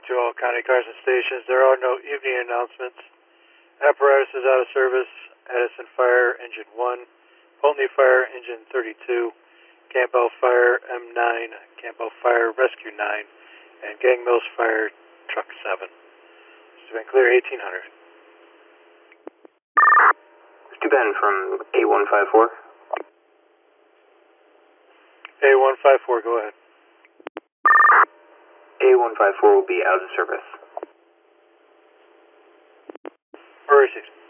to all county cars and stations. There are no evening announcements. Apparatus is out of service. Addison Fire, Engine 1. Pulteney Fire, Engine 32. Campbell Fire, M9. Campbell Fire, Rescue 9. And Gang Mills Fire, Truck 7. This has been clear 1800. Stu Ben from A154. A154, go ahead. A154 will be out of service. Where is it?